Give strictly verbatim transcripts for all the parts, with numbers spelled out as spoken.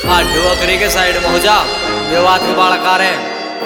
हाँ डोकरी के साइड में हो जा विवाद के बालकार है।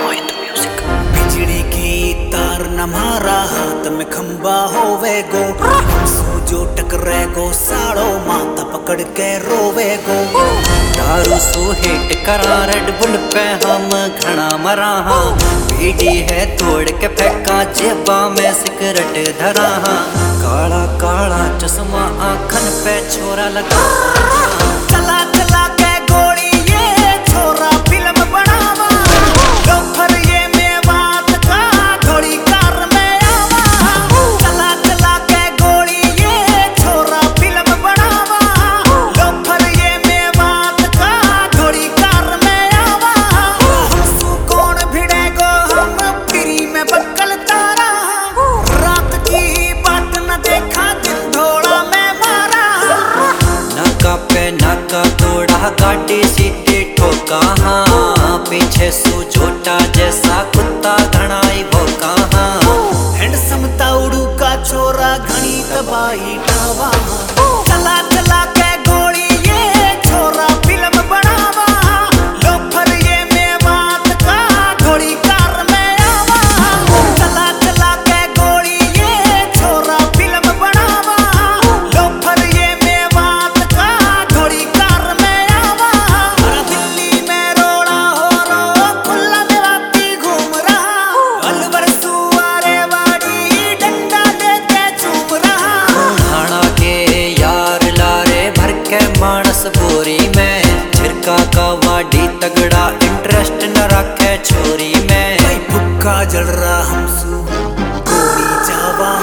बिजली की तार न मारा हाथ में खंबा होवे गो, जो टकरे गो साड़ो माता पकड़ के रोवे गो। दारू सो हिट करा रेड बुल पे हम घना मरा हाँ, बीड़ी है तोड़ के फेंका जेबा में सिगरेट धरा हाँ, काला काला चश्मा आँखन पे छोरा लगा। चला चला के गोली ये छोरा फिल्म बनावा, लोफर ये मेवात का थोड़ी कार में आवा। चला चला के गोली ये छोरा फिल्म बनावा, लोफर ये मेवात का थोड़ी कार में आवा। हमसू कौन भिड़ेगो हम फ्री में बक्कल तारा, रात की बात न देखा दिन थोड़ा में मारा। नाका पे नाका तोड़ा गाड़ी सीधी ठोका हाँ, पीछे सू छोटा जैसा कुत्ता घनाई भोका हाँ। हैंडसम ताउडू का छोरा घनी तबाही ठावा, चला चला के गोली ये छोरा फिल्म बनावा, लोफर ये मेवात का थोड़ी कार में आवा। चला चला के गोली ये छोरा फिल्म बनावा, लोफर ये मेवात का थोड़ी कार में आवा। अरे दिल्ली में रोड़ा हो रो खुला मेवाती घूम रहा, अलवर सुवारे वाड़ी डंडा लेके चूम रहा। खाना के यार लारे भर के मानस बोरी में, छिरका का वाडी तगड़ा इंटरेस्ट न रखे छोरी में। भाई भुक्का जल रहा हमसू गोली जावा,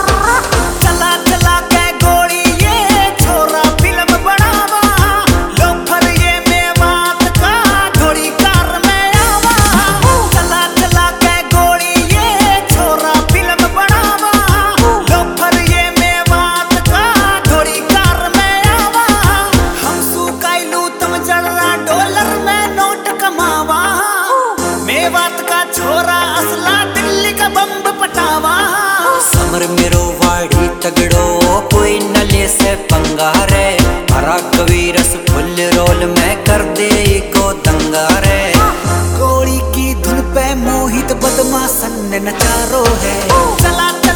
चला चला के गोली ये छोरा फिल्म बनावा, लोफर ये मेवात का थोड़ी कार में आवा। चला चला के गोली ये छोरा फिल्म बनावा, लोफर ये मेवात का थोड़ी कार में आवा। हमसू काइलू तुम जड़ रहा डॉलर में नोट कमावा, मेवात का छोरा असला दिल्ली का बम्ब पटावा। समर मेरो वाड़ी तगड़ो कोई नले से पंगा रे, हरा कबीरस फुल रोल में कर दे को दंगा रे। गोली की धुन पे मोहित बदमाशन ने नचारो है, चला